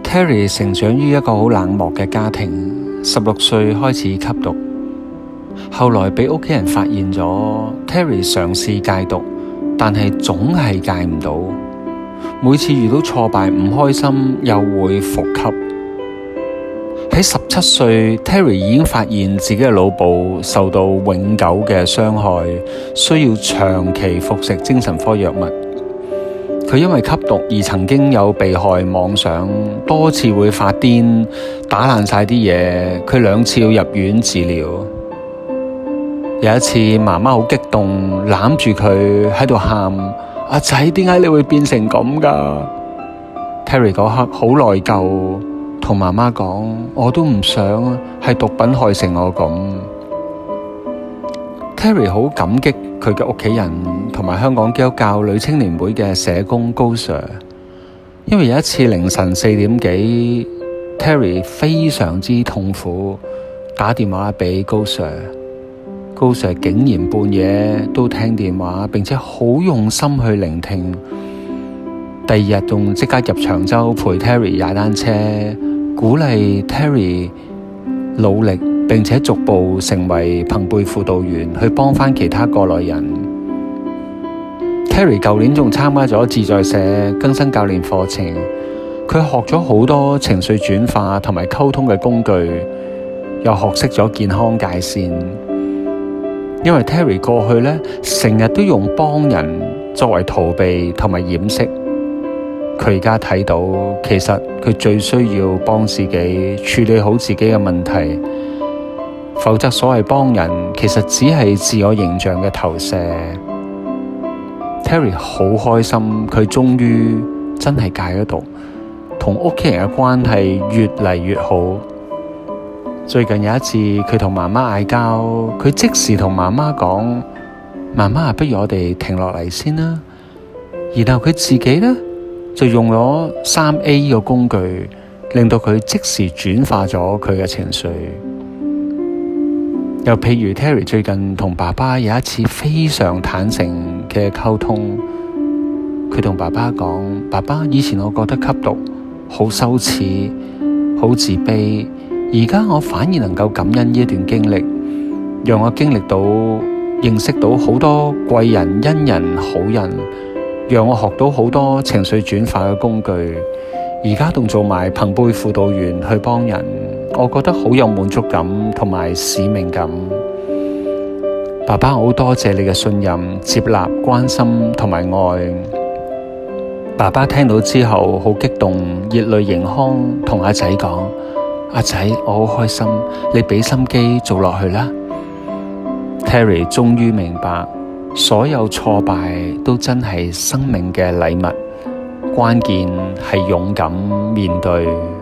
Terry 成長於一個好冷漠嘅家庭，16歲開始吸毒，後來被屋企人發現咗。Terry 嘗試戒毒，但係總係戒唔到，每次遇到挫敗唔開心又會復吸。喺17歲 Terry 已經發現自己嘅腦部受到永久嘅傷害，需要長期服食精神科藥物。佢因為吸毒而曾經有被害妄想，多次會發癲，打爛晒啲嘢。佢2次要入院治療。有一次媽媽好激動，攬住佢喺度喊：阿仔，點解你會變成咁㗎？ Terry 嗰刻好內疚，同媽媽講：我都唔想，係毒品害成我咁。Terry 好感激佢嘅屋企人同埋香港基督教女青年會嘅社工高 Sir， 因為有一次凌晨4點幾 Terry 非常之痛苦，打電話俾高 Sir， 高 Sir 竟然半夜都聽電話，並且好用心去聆聽。第2日仲即刻入長洲陪 Terry 踩單車，鼓勵 Terry 努力，並且逐步成為朋輩輔導員，去幫返其他過來人。Terry 舊年仲參加咗自在社更新教練課程，佢學咗好多情緒轉化同埋溝通嘅工具，又學識咗健康界線。因為 Terry 過去成日都用幫人作為逃避同埋掩飾，佢而家睇到其實佢最需要幫自己處理好自己嘅問題，否則所謂幫人其實只係自我形象嘅投射。Terry 好開心，佢終於真係戒咗毒，同屋企人嘅關係越嚟越好。最近有一次佢同媽媽嗌交，佢即時同媽媽講：媽媽，不如我哋停落嚟先啦。然後佢自己就用咗3A 個工具，令到佢即時轉化咗佢嘅情緒。又譬如 Terry 最近同爸爸有一次非常坦誠嘅溝通，佢同爸爸講：爸爸，以前我覺得吸毒好羞恥、好自卑，而家我反而能夠感恩呢一段經歷，讓我經歷到認識到好多貴人、恩人、好人，讓我學到好多情緒轉化嘅工具，而家仲做埋朋輩輔導員去幫人，我覺得好有滿足感同埋使命感。爸爸，好多謝你嘅信任、接納、關心同埋愛。爸爸聽到之後好激動，熱淚盈眶，同阿仔講：阿仔，我好開心，你俾心機做落去啦。Terry 終於明白，所有挫敗都真係生命嘅禮物，關鍵係勇敢面對。